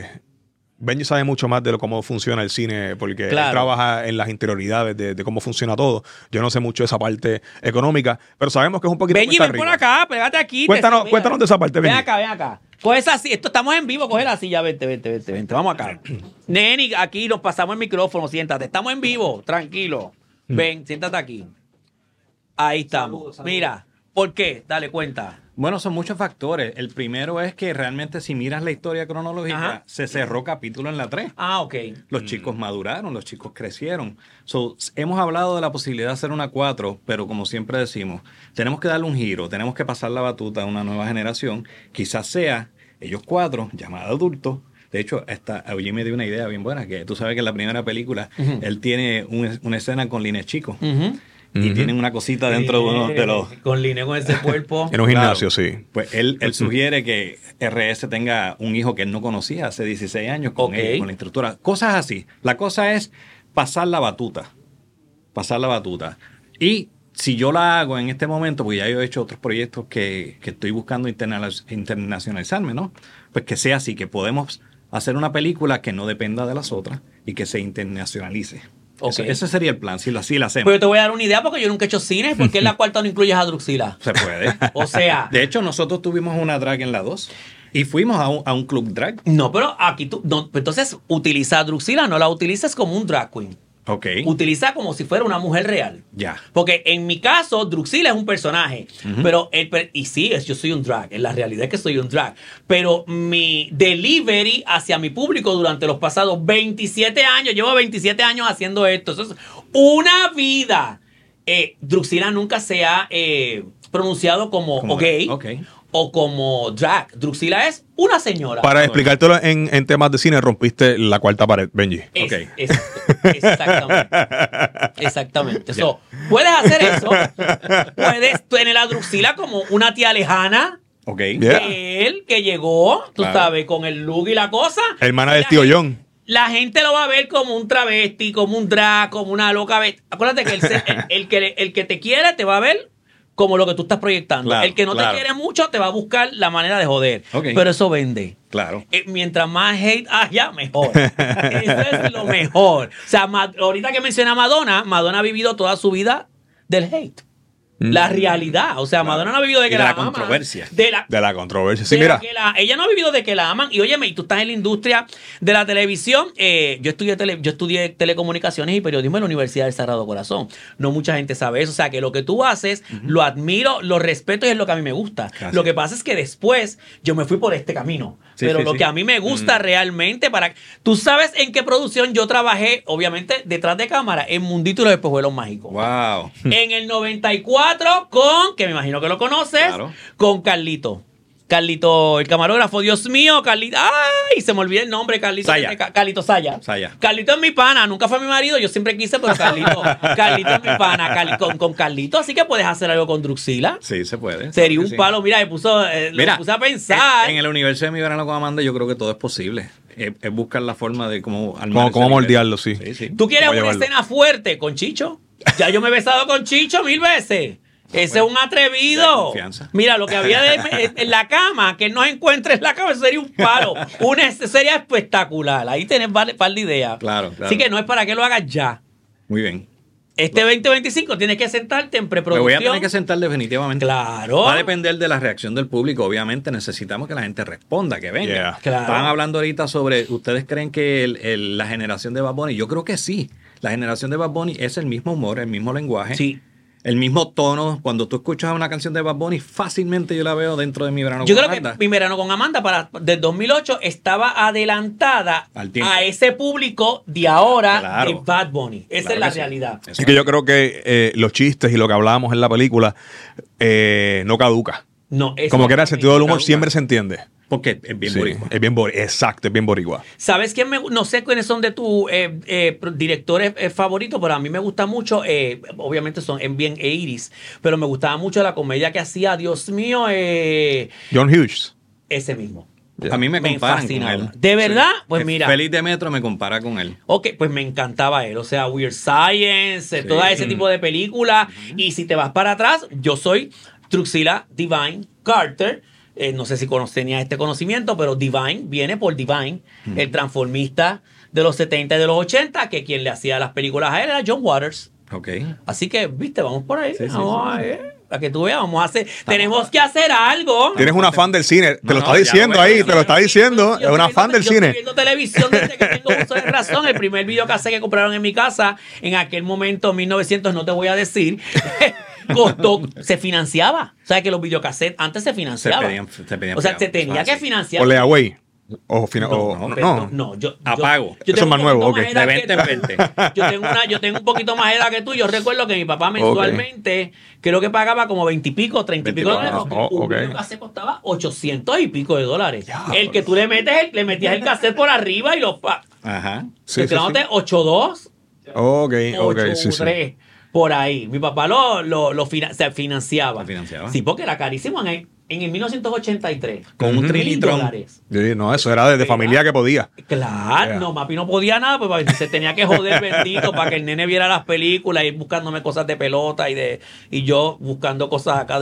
Benji sabe mucho más de cómo funciona el cine porque él Claro. trabaja en las interioridades de cómo funciona todo. Yo no sé mucho de esa parte económica, pero sabemos que es un poquito Benji, cuesta ven por arriba. acá, pégate aquí. Cuéntanos- mira. cuéntanos de esa parte, Ven Benji. acá, ven acá. Coge esa silla. Estamos en vivo, coge la silla. Vente. Vamos acá. Neni, aquí nos pasamos el micrófono. Siéntate. Estamos en vivo. Tranquilo. Ven, siéntate aquí. Ahí estamos. Mira, ¿por qué? Dale cuenta. Bueno, son muchos factores. El primero es que realmente si miras la historia cronológica, Ajá. se cerró capítulo en la 3. Ah, ok. Los chicos maduraron, los chicos crecieron. Hemos hablado de la posibilidad de hacer una 4, pero como siempre decimos, tenemos que darle un giro, tenemos que pasar la batuta a una nueva generación. Quizás sea ellos 4, llamados adultos. De hecho, Eugene me dio una idea bien buena, que tú sabes que en la primera película él tiene una escena con Lines Chico y tienen una cosita dentro de uno de los... Con Line, con ese cuerpo. En un gimnasio, Claro. sí. Pues él sugiere que RS tenga un hijo que él no conocía hace 16 años con Ok. él, con la instructora. Cosas así. La cosa es pasar la batuta. Pasar la batuta. Y si yo la hago en este momento, porque ya yo he hecho otros proyectos que estoy buscando internacionalizarme, ¿no? Pues que sea así, que podemos hacer una película que no dependa de las otras y que se internacionalice. Ok. Ese sería el plan, si así lo hacemos. Pero yo te voy a dar una idea porque yo nunca he hecho cine. ¿Por qué en la cuarta no incluyes a Druxila? Se puede. O sea, De hecho, nosotros tuvimos una drag en la 2 y fuimos a un club drag. no, pero aquí tú. No, entonces, utiliza a Druxila, no la utilices como un drag queen. Ok. Utiliza como si fuera una mujer real. Ya. Porque en mi caso, Druxila es un personaje. Pero y sí, yo soy un drag. En la realidad es que soy un drag. Pero mi delivery hacia mi público durante los pasados 27 años, llevo 27 años haciendo esto. Eso es una vida. Druxila nunca se ha pronunciado como Como o gay ok. o como drag. Druxila es una señora. Para explicártelo en temas de cine, rompiste la cuarta pared, Benji. Ok. Exactamente. Exactamente. So, puedes hacer eso. Puedes tener a Druxila como una tía lejana. Ok. Yeah. De él que llegó, tú Claro. sabes, con el look y la cosa. Hermana Y del la tío gente- John. La gente lo va a ver como un travesti, como un drag, como una loca. Acuérdate que el que te quiere te va a ver como lo que tú estás proyectando. Claro, el que no claro. te quiere mucho te va a buscar la manera de joder. Ok. Pero eso vende. Claro. Mientras más hate haya, mejor. Eso es lo mejor. O sea, ahorita que mencioné a Madonna, Madonna ha vivido toda su vida del hate. La realidad. O sea, Madonna no ha vivido de que Y de la la aman. controversia. De la, De la controversia. Sí, de mira. ella no ha vivido de que la aman. Y óyeme, y tú estás en la industria de la televisión. Yo estudié telecomunicaciones y periodismo en la Universidad del Sagrado Corazón. No mucha gente sabe eso. O sea, que lo que tú haces, lo admiro, lo respeto y es lo que a mí me gusta. Gracias. Lo que pasa es que después yo me fui por este camino. Sí, Pero sí, lo sí. que a mí me gusta realmente para... ¿Tú sabes en qué producción yo trabajé? Obviamente, detrás de cámara, en Mundito y los Espejuelos Mágicos. Wow. En el 94 con, que me imagino que lo conoces, Claro. con Carlito. Carlito, el camarógrafo, Dios mío, Carlito. ¡Ay! Se me olvida el nombre, Carlito. Saya. Carlito Saya. Saya. Carlito es mi pana, nunca fue mi marido, yo siempre quise, pero Carlito es mi pana. Con Carlito, así que puedes hacer algo con Druxila. Sí, se puede. Sería Claro un que palo, mira, lo puse a pensar. En el universo de Mi Verano con Amanda, yo creo que todo es posible. Es buscar la forma de cómo armar Cómo ese moldearlo, universo. sí. Sí, sí. ¿Tú quieres Voy a una llevarlo. escena fuerte con Chicho? Ya yo me he besado con Chicho 1000 veces. Ese es un de atrevido. confianza. Mira, lo que había en la cama, que no encuentre en la cama, eso sería un palo. Sería espectacular. Ahí tenés par de ideas. Claro, claro. Así que no es para que lo hagas ya. Muy bien. Este 2025 tienes que sentarte en Me preproducción. voy a tener que sentar definitivamente. Claro. Va a depender de la reacción del público. Obviamente necesitamos que la gente responda, que venga. Yeah. Claro. Estaban hablando ahorita sobre, ¿ustedes creen que la generación de Bad Bunny? Yo creo que sí. La generación de Bad Bunny es el mismo humor, el mismo lenguaje. Sí. El mismo tono. Cuando tú escuchas una canción de Bad Bunny, fácilmente yo la veo dentro de Mi Verano Yo con creo Amanda. que Mi Verano con Amanda del 2008 estaba adelantada Al tiempo. a ese público de ahora Claro. de Bad Bunny. Esa Claro es la que sí. realidad. Eso Así que yo creo que los chistes y lo que hablábamos en la película no caduca. No, eso Como que era el sentido del humor caduca. siempre se entiende. Porque es bien Sí, boricua. es bien exacto, es bien boricua. ¿Sabes quién no sé quiénes son de tus directores favoritos, pero a mí me gusta mucho, obviamente son en bien 80s, pero me gustaba mucho la comedia que hacía, Dios mío, John Hughes. ese mismo. A mí me comparan con fascinaba. él. ¿De verdad? Pues Sí. mira. Félix Demetro me compara con él. Ok, pues me encantaba él. O sea, Weird Science, Sí. todo ese tipo de películas. Y si te vas para atrás, yo soy Druxila Divine Carter. No sé si tenía este conocimiento, pero Divine viene por Divine, el transformista de los 70 y de los 80, que quien le hacía las películas a él era John Waters. Ok. Así que, viste, vamos por ahí. Sí, sí, Vamos a ver, para que tú veas, vamos a hacer. Tenemos que hacer algo. Tienes una fan del cine. Te No, lo no, está ya diciendo lo veo, ahí, ya te lo está diciendo. Es una fan del Yo estoy cine. viendo televisión desde que tengo uso de razón. El primer videocassette que compraron en mi casa, en aquel momento, 1900, no te voy a decir, se financiaba. O sea, que los videocassettes antes se financiaban. Se pedían O sea, se fiados, tenía que fácil. financiar. O Leaway. O No, yo Apago. yo Eso tengo es más un nuevo, poquito ok. más edad De que 20 en 20. Yo tengo un poquito más edad que tú. Yo recuerdo que mi papá mensualmente, creo que pagaba como 20 y pico, 30 y pico 20 y dólares. pico. Un ok. videocassette costaba 800 y pico de dólares. El que tú le metías el cassette por arriba y Ajá. Sí, sí, sí. 8.2, Ok, ok, sí, sí. 8.3, por ahí. Mi papá se financiaba. Lo financiaba. Sí, porque era carísimo en el 1983. Con un $1,000. trilitrón. Sí, no, eso era de familia que podía. Claro, Yeah. no, papi no podía nada, pues se tenía que joder bendito para que el nene viera las películas, ir buscándome cosas de pelota y yo buscando cosas acá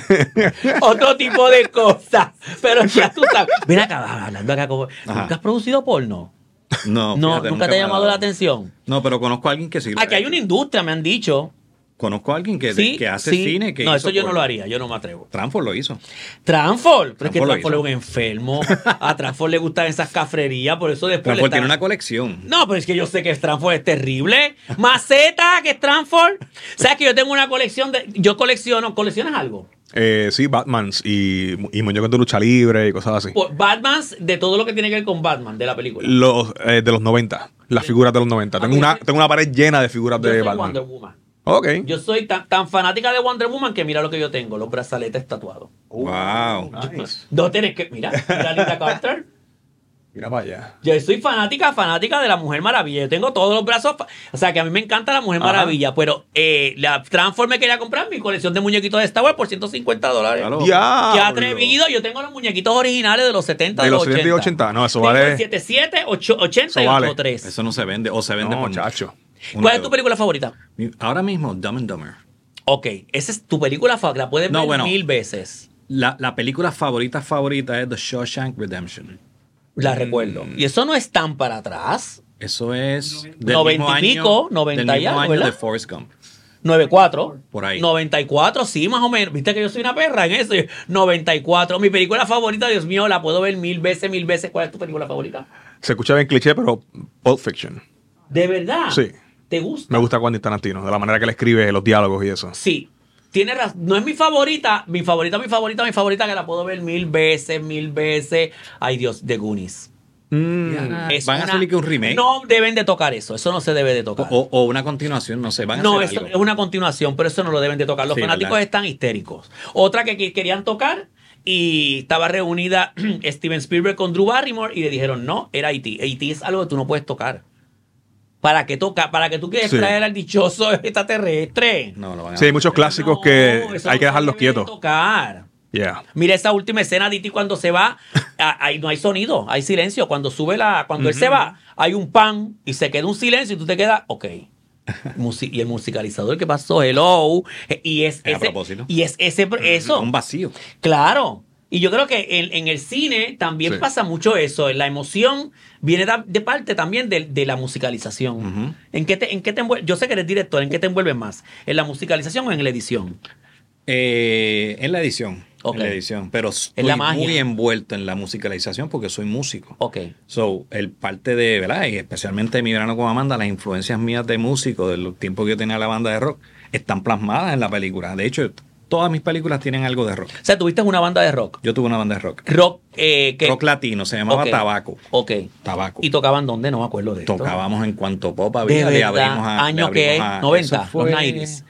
otro tipo de cosas. Pero ya tú sabes. Mira acá, hablando acá como. Ajá. ¿Nunca has producido porno? No, No, fíjate, nunca te me ha llamado dado. la atención. No, pero conozco a alguien que sí. lo Aquí ha hay hecho. una industria, me han dicho. Conozco a alguien que, Sí, que hace sí. cine. Que no, eso hizo yo no porno. lo haría, yo no me atrevo. Transfor lo hizo. Transfor, pero es que Transfor lo Transfor es hizo. un enfermo. A Transfor le gustan esas cafrerías, por eso después Transfor le tiene están- una colección. No, pero es que yo sé que Stranford es terrible. Maceta, que Stranford. ¿Sabes que yo tengo una colección de. Yo ¿coleccionas algo? Sí, Batmans y muñecos de lucha libre y cosas así. Batmans, de todo lo que tiene que ver con Batman, de la película. De los 90. Las figuras de los 90. Tengo una pared llena de figuras Yo de soy Batman. Wonder Woman. Ok. Yo soy tan fanática de Wonder Woman que mira lo que yo tengo, los brazaletes tatuados. Wow. Nice. No tienes que. Mira Linda Carter. Mira para allá. Yo soy fanática de la Mujer Maravilla. Yo tengo todos los brazos. O sea, que a mí me encanta la Mujer Ajá. Maravilla. Pero la Transform me quería comprar mi colección de muñequitos de Star Wars por $150. Claro. Ya. Qué atrevido. Yo tengo los muñequitos originales de los 70, De los 80. 70 y 80. No, eso Tengo vale. el 77, 80 Eso y vale. 83. Eso no se vende. O se vende No, por chacho. ¿Cuál es tu película favorita? Ahora mismo, Dumb and Dumber. Ok, esa es tu película favorita. La puedes No, ver bueno. 1000 veces. La película favorita es The Shawshank Redemption. La recuerdo. Y eso no es tan para atrás. Eso es del 90 mismo y pico, año, 90 del y mismo algo, año ¿verdad? de Forrest Gump. 94. Por ahí. 94, sí, más o menos. Viste que yo soy una perra en eso. 94. Mi película favorita, Dios mío, la puedo ver mil veces, mil veces. ¿Cuál es tu película favorita? Se escucha bien cliché, pero Pulp Fiction. ¿De verdad? Sí. ¿Te gusta? Me gusta Quentin Tarantino, de la manera que le escribe los diálogos y eso. Sí. Tiene razón. No es mi favorita. Mi favorita que la puedo ver mil veces. Ay, Dios, The Goonies. Es Van a salir que un remake. No deben de tocar eso. Eso no se debe de tocar. O una continuación, no sé. Van a No, hacer eso algo. es una continuación, pero eso no lo deben de tocar. Los Sí, fanáticos ¿verdad? están histéricos. Otra que querían tocar y estaba reunida Steven Spielberg con Drew Barrymore y le dijeron, no, era E.T. E.T. es algo que tú no puedes tocar. ¿Para qué toca? ¿Para que tú quieres Sí. traer al dichoso extraterrestre? No, lo van a Sí, hay muchos clásicos que No, eso hay no que se dejarlos debe de quietos. tocar. Yeah. Mira esa última escena de E.T. cuando se va, ahí no hay sonido, hay silencio. Cuando cuando él se va, hay un pan y se queda un silencio y tú te quedas, ok. Y el musicalizador que pasó, hello. Y es A propósito. Y es eso. Un vacío. Claro. Y yo creo que en el cine también Sí. pasa mucho eso. La emoción viene de parte también de la musicalización. Ujú. ¿En qué te envuelves? Yo sé que eres director, ¿en qué te envuelves más? ¿En la musicalización o en la edición? En la edición. Ok. En la edición. Pero estoy la magia. muy envuelto en la musicalización porque soy músico. Ok. So, el parte de, ¿verdad? Y especialmente de Mi Verano con Amanda, las influencias mías de músico, de los tiempos que yo tenía la banda de rock, están plasmadas en la película. De hecho, todas mis películas tienen algo de rock. O sea, tuviste una banda de rock. Yo tuve una banda de rock. Rock, Rock latino, se llamaba Ok. Tabaco. Ok. Tabaco. ¿Y tocaban dónde? No me acuerdo de esto. Tocábamos en cuanto pop ¿De había, le verdad? abrimos a... ¿Año le qué? abrimos a- 90, eso fue, los 90s.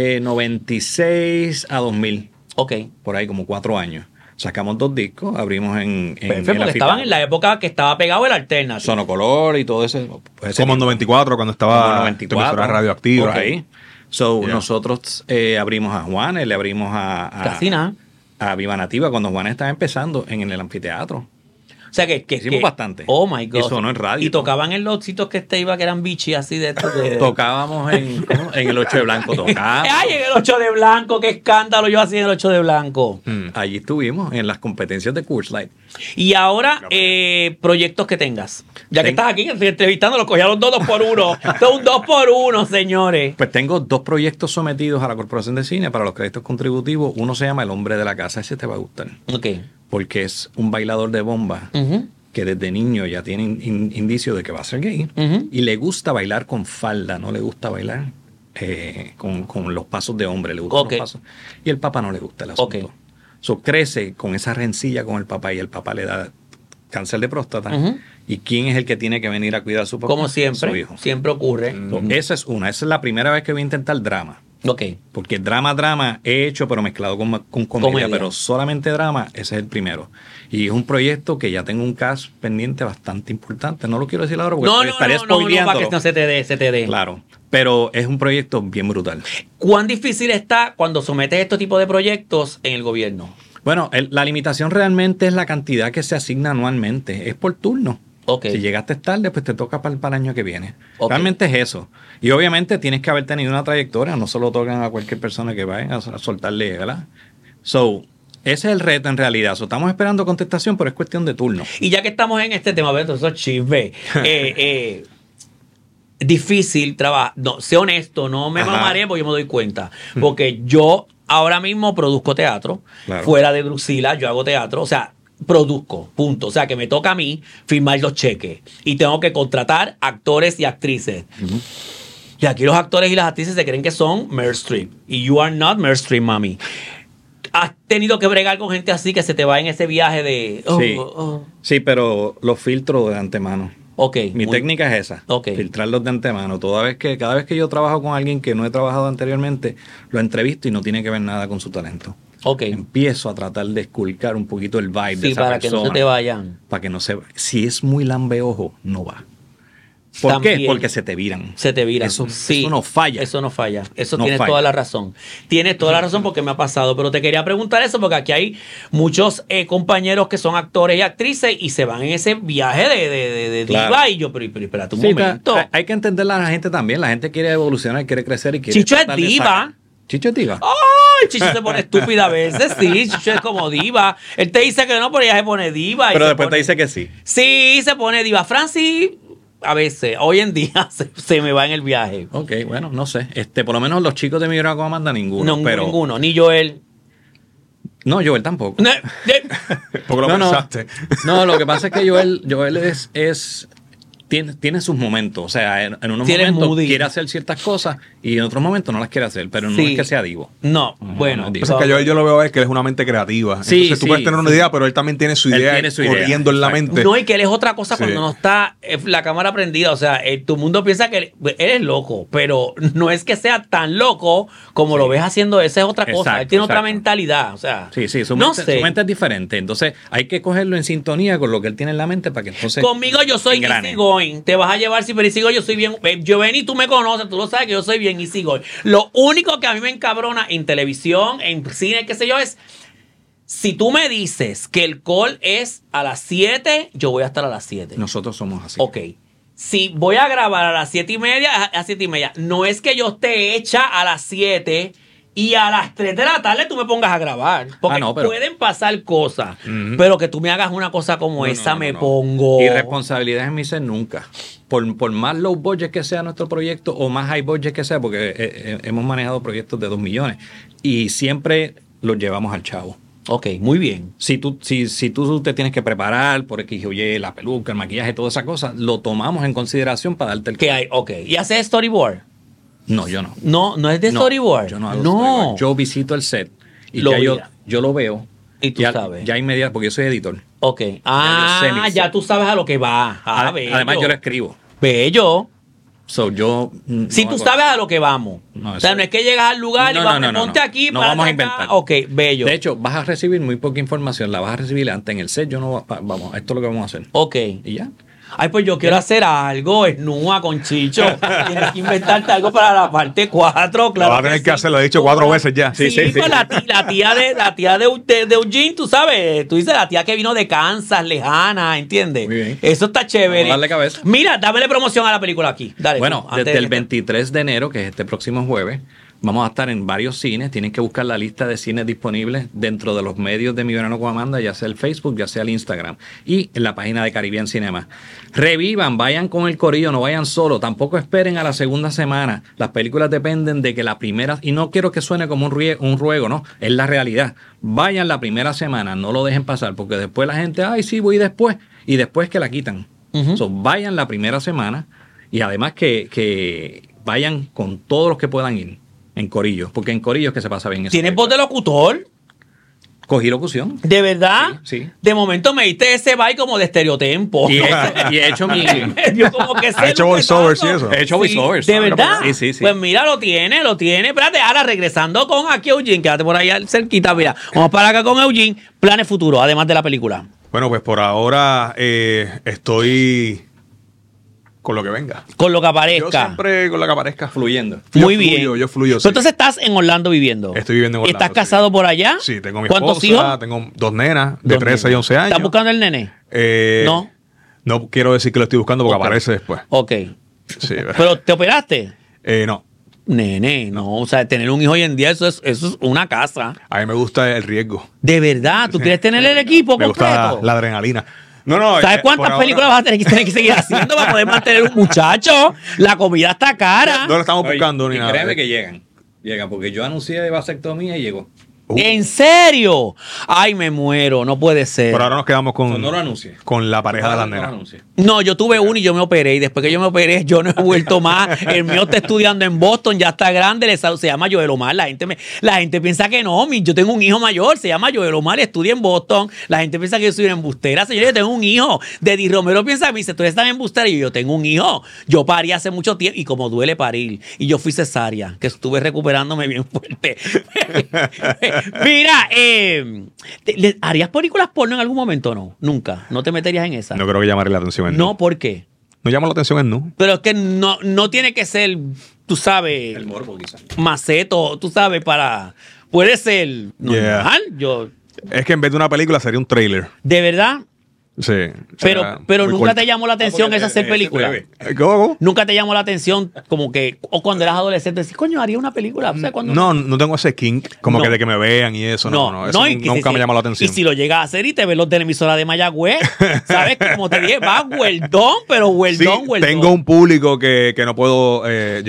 96 a 2000, Ok. por ahí como 4 años. Sacamos 2 discos, abrimos en Perfecto, el porque estaban en la época que estaba pegado el Alternative. Sonocolor y todo ese. pues, ese Como en tiempo. 94, cuando Como estaba en tu 94, emisora radioactiva. por ahí. So, Yeah. nosotros abrimos a Juanes, le abrimos a Casi nada. a Viva Nativa cuando Juanes estaba empezando en el anfiteatro. O sea que Hicimos bastante. Oh my God. Y sonó en radio. Y tocaban en los sitios que iba que eran bichis así de estos de. Tocábamos ¿cómo? En el 8 de Blanco. Tocábamos. Ay, en el 8 de blanco, qué escándalo yo hacía en el 8 de blanco. Allí estuvimos en las competencias de Coors Light. Y ahora, proyectos que tengas. Ya que estás aquí entrevistando, los cogía los 2 por 1. Esto es un 2 por 1, señores. Pues tengo 2 proyectos sometidos a la Corporación de Cine para los créditos contributivos. Uno se llama El Hombre de la Casa. Ese te va a gustar. Ok. Porque es un bailador de bomba Ujú. que desde niño ya tiene indicio de que va a ser gay. Ujú. Y le gusta bailar con falda, no le gusta bailar con los pasos de hombre. Le gustan Ok. los pasos. Y el papá no le gusta el asunto. Ok. So, crece con esa rencilla con el papá y el papá le da cáncer de próstata. Ujú. ¿Y quién es el que tiene que venir a cuidar a su papá? Como Su siempre. hijo. Siempre ocurre. So, esa es una. Esa es la primera vez que voy a intentar drama. Ok. Porque drama he hecho, pero mezclado con comedia, Comedia. pero solamente drama, ese es el primero. Y es un proyecto que ya tengo un cast pendiente bastante importante. No lo quiero decir ahora porque No, estaría para que spoileándolo. no se te dé. Claro, pero es un proyecto bien brutal. ¿Cuán difícil está cuando sometes este tipo de proyectos en el gobierno? Bueno, la limitación realmente es la cantidad que se asigna anualmente. Es por turno. Ok. Si llegaste tarde, pues te toca para el año que viene. Ok. Realmente es eso. Y obviamente tienes que haber tenido una trayectoria. No solo tocan a cualquier persona que vaya a soltarle, ¿verdad? So, ese es el reto en realidad. So, estamos esperando contestación, pero es cuestión de turno. Y ya que estamos en este tema, Beto, eso es chisme. Difícil trabajar. No, sé honesto, no me Ajá. mamaré porque yo me doy cuenta. Porque yo ahora mismo produzco teatro. Claro. Fuera de Drusila, yo hago teatro. O sea, produzco, punto. O sea, que me toca a mí firmar los cheques. Y tengo que contratar actores y actrices. Y aquí los actores y las actrices se creen que son Meryl Streep. Y you are not Meryl Streep, mami. Has tenido que bregar con gente así que se te va en ese viaje de... Sí. Sí, pero los filtro de antemano. Ok. Mi muy- técnica es esa, Ok. filtrarlos de antemano. Cada vez que yo trabajo con alguien que no he trabajado anteriormente, lo entrevisto y no tiene que ver nada con su talento. Ok. Empiezo a tratar de esculcar un poquito el vibe de Sí, esa para que persona. no se te vayan. Para que no se... Si es muy lambeojo, no va. ¿Por También. qué? Porque se te viran. Se te vira. Eso no falla. Eso no falla. Eso No tienes falla. toda la razón. Tienes toda la razón porque me ha pasado. Pero te quería preguntar eso porque aquí hay muchos compañeros que son actores y actrices y se van en ese viaje de Claro. diva. Y yo, pero espérate un Sí, momento. hay que entender a la gente también. La gente quiere evolucionar, quiere crecer y quiere... Chicho es tratar de diva. sacar- Chicho es diva. Ay, Chicho se pone estúpida a veces. Sí, Chicho es como diva. Él te dice que no, pero ella se pone diva. y Pero se después te pone- dice que sí. Sí, se pone diva. Francis, a veces, hoy en día se me va en el viaje. Ok, bueno, no sé. Por lo menos los chicos de Mi Gran Comanda, ninguno. No, pero, ninguno, ni Joel. No, Joel tampoco. Porque lo pensaste. No, lo que pasa es que Joel tiene sus momentos. O sea, en unos Tiene momentos moody. quiere hacer ciertas cosas y en otros momentos no las quiere hacer. Pero no Sí. es que sea divo. No, bueno. no es Pues es que yo lo veo a él que él es una mente creativa. Sí, Entonces tú sí, puedes tener una sí. idea, pero él también tiene su Él idea tiene su idea, corriendo en la exacto. mente. No, y que él es otra cosa cuando Sí. no está la cámara prendida. O sea, tu mundo piensa que él es loco, pero no es que sea tan loco como lo ves haciendo. Esa es otra cosa. Él Exacto, tiene otra exacto. mentalidad. O sea, Sí, no su sé. mente es diferente. Entonces hay que cogerlo en sintonía con lo que él tiene en la mente para que entonces. Conmigo yo soy engrane. easy going. Te vas a llevar si pero easy going, yo soy bien. Giovanni, tú me conoces, tú lo sabes que yo soy bien easy going. Lo único que a mí me encabrona en televisión, en cine, qué sé yo, es si tú me dices que el call es a las 7, yo voy a estar a las 7. Nosotros somos así. Ok. Si voy a grabar a las 7:30, a 7:30, no es que yo esté hecha a las 7 y a las 3 de la tarde tú me pongas a grabar. Porque no, pero- pueden pasar cosas. Pero que tú me hagas una cosa como esa, me pongo. Irresponsabilidad en mi ser nunca. Por más low budget que sea nuestro proyecto o más high budget que sea, porque hemos manejado proyectos de 2 millones y siempre los llevamos al chavo. Ok, muy bien. Si tú te tienes que preparar por X o Y, la peluca, el maquillaje, todas esas cosas, lo tomamos en consideración para darte el ¿Qué hay? Ok. ¿Y haces storyboard? No, yo no. No es de No, storyboard. Yo no hago No. storyboard. Yo visito el set y Lo ya mira. yo lo veo. Y tú ya, sabes. Ya inmediato, porque yo soy editor. Ok. yo sé Ah, mi ya set. tú sabes a lo que va. Ah, bello. Además, yo lo escribo. Bello. So, yo. Si no tú hago- sabes a lo que vamos. No, o sea, eso- no es que llegas al lugar y No, vamos, no, no, ponte no. aquí, No párate vamos a acá. inventar. Ok, bello. De hecho, vas a recibir muy poca información. La vas a recibir antes en el set. Yo no. Vamos, esto es lo que vamos a hacer. Ok. Y ya. Ay, pues yo quiero hacer algo, esnúa con Chicho. Tienes que inventarte algo para la parte 4, claro. Lo vas a tener que hacer, lo he dicho 4 veces ya. Sí, pues la tía de Eugene, tú sabes, tú dices la tía que vino de Kansas, lejana, ¿entiendes? Muy bien. Eso está chévere. Vamos a darle cabeza. Mira, dámele promoción a la película aquí. Dale. Bueno, tú, antes desde de el que- 23 de enero, que es este próximo jueves, vamos a estar en varios cines. Tienen que buscar la lista de cines disponibles dentro de los medios de Mi Verano con Amanda, ya sea el Facebook, ya sea el Instagram y en la página de Caribbean Cinema. Revivan, vayan con el corillo, no vayan solo. Tampoco esperen a la segunda semana. Las películas dependen de que la primera, y no quiero que suene como un ruego, no, es la realidad. Vayan la primera semana, no lo dejen pasar, porque después la gente, ay, sí, voy después, y después que la quitan. So, vayan la primera semana y además que vayan con todos los que puedan ir. En corillo, porque en corillo es que se pasa bien eso. ¿Tienes voz de locutor? Cogí locución. ¿De verdad? Sí, sí. De momento me diste ese vibe como de estereotempo. Y he hecho mi. Yo como que sé Ha hecho lo que voiceovers pasa. y eso. He hecho voiceovers. ¿De verdad? Sí, sí, sí. Pues mira, lo tiene. Espérate, ahora regresando con aquí Eugene, quédate por ahí cerquita, mira. Vamos para acá con Eugene. Planes futuros, además de la película. Bueno, pues por ahora estoy con lo que venga. Con lo que Yo aparezca. siempre con lo que aparezca. Fluyendo. Muy Yo bien. fluyo, yo fluyo, Pero sí. entonces estás en Orlando viviendo. Estoy viviendo en Orlando, ¿Estás sí. casado por allá? Sí, tengo mi ¿Cuántos esposa, hijos? tengo 2 nenas de Dos 13 y nenas. 11 años. ¿Estás buscando el nene? No. No quiero decir que lo estoy buscando porque Ok. aparece después. Ok. Sí. ¿Pero te operaste? No. Nene, no. O sea, tener un hijo hoy en día, eso es una casa. A mí me gusta el riesgo. De verdad, ¿tú quieres tener el equipo Me gusta completo? la adrenalina. No. ¿Sabes por cuántas ahora películas vas a tener que seguir haciendo para poder mantener un muchacho? La comida está cara. No lo estamos Oye, buscando ni y nada. créeme que llegan. Llegan, porque yo anuncié vasectomía y llegó. ¿En serio? Ay, me muero, no puede ser. Por ahora nos quedamos con, No lo anuncié. con la pareja de las No lo nenas. anuncié. No, yo tuve uno y yo me operé. Y después que yo me operé, yo no he vuelto más. El mío está estudiando en Boston, ya está grande, se llama Joel Omar. La gente piensa que no. Yo tengo un hijo mayor, se llama Joel Omar, estudia en Boston. La gente piensa que yo soy una embustera. Señores, yo tengo un hijo. Deddy Romero piensa que me dice, tú estás embustera. Y yo tengo un hijo. Yo parí hace mucho tiempo y como duele parir. Y yo fui cesárea, que estuve recuperándome bien fuerte. Mira, ¿harías películas porno en algún momento o no? Nunca. ¿No te meterías en esa? No creo que llamaré la atención en No, ¿por qué? No llama la atención en nu. Pero es que no tiene que ser, tú sabes, El morbo, quizás. maceto, tú sabes, para... Puede ser normal. Es que en vez de una película sería un trailer. De verdad, Sí. Pero nunca te llamó la atención esa hacer película. ¿Cómo? Nunca te llamó la atención como que, o cuando eras adolescente, decís, coño, haría una película. O sea, cuando No tengo ese kink como No. que de que me vean y eso. No, eso y que nunca si- me llamó la atención. Y si lo llegas a hacer y te ves los de la emisora de Mayagüez, ¿sabes? Que como te dije, va hueldón, pero Sí, hueldón. tengo un público que no puedo,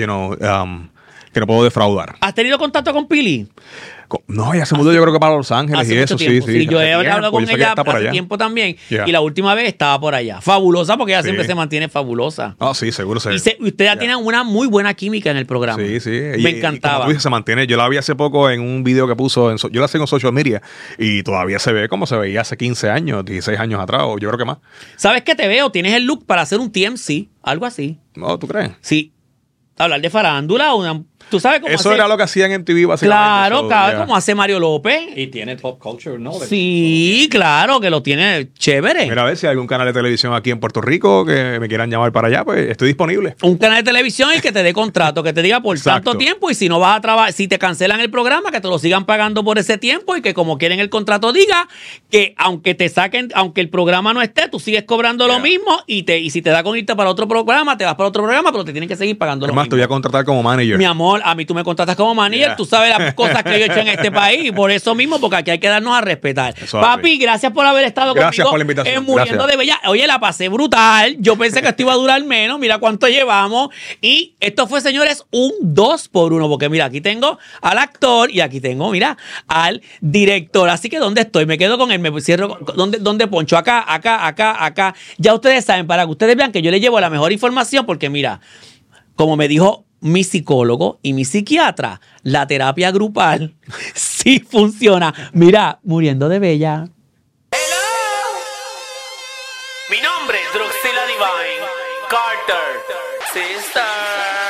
que no puedo defraudar. ¿Has tenido contacto con Pili? No, ella se mudó yo creo que para Los Ángeles Hace y mucho eso, tiempo. sí. Yo he Hace hablado tiempo, con yo sé que ella está por hace allá. tiempo también. Yeah. Y la última vez estaba por allá. Fabulosa, porque ella Sí. siempre se mantiene fabulosa. Ah, sí, seguro. Y ustedes ya tienen una muy buena química en el programa. Sí, sí. Me encantaba. Como tú dices, se mantiene. Yo la vi hace poco en un video que puso, yo la sigo en social media y todavía se ve como se veía hace 15 años, 16 años atrás, o yo creo que más. ¿Sabes qué te veo? Tienes el look para hacer un TMC, algo así. No, ¿tú crees? Sí. Hablar de farándula, tú sabes cómo Eso hace- era lo que hacían en TV básicamente. Claro, so, claro, yeah. como hace Mario López. Y tiene pop culture knowledge. Sí, claro, que lo tiene chévere. Mira, a ver si hay algún canal de televisión aquí en Puerto Rico que me quieran llamar para allá, pues estoy disponible. Un canal de televisión y que te dé contrato, que te diga por Exacto. tanto tiempo y si no vas a trabajar, si te cancelan el programa, que te lo sigan pagando por ese tiempo y que como quieren el contrato diga que aunque te saquen, aunque el programa no esté, tú sigues cobrando lo Yeah. mismo y si te da con irte para otro programa, te vas para otro programa, pero te tienen que seguir pagando lo Además, te mismo. voy a contratar como manager. Mi amor, a mí tú me contratas como manager, Yeah. tú sabes las cosas que yo he hecho en este país y por eso mismo, porque aquí hay que darnos a respetar. Eso Papi, así. gracias por haber estado Gracias conmigo por la invitación. en Muriendo Gracias. de Bella. Oye, la pasé brutal. Yo pensé que esto iba a durar menos. Mira cuánto llevamos. Y esto fue, señores, un 2x1, porque mira, aquí tengo al actor y aquí tengo, mira, al director. Así que, ¿dónde estoy? Me quedo con él, me cierro. ¿Dónde poncho? Acá. Ya ustedes saben, para que ustedes vean que yo les llevo la mejor información, porque mira, como me dijo mi psicólogo y mi psiquiatra, la terapia grupal sí funciona. Mira, Muriendo de Bella. Mi nombre es Druxila Divine Carter. Sister.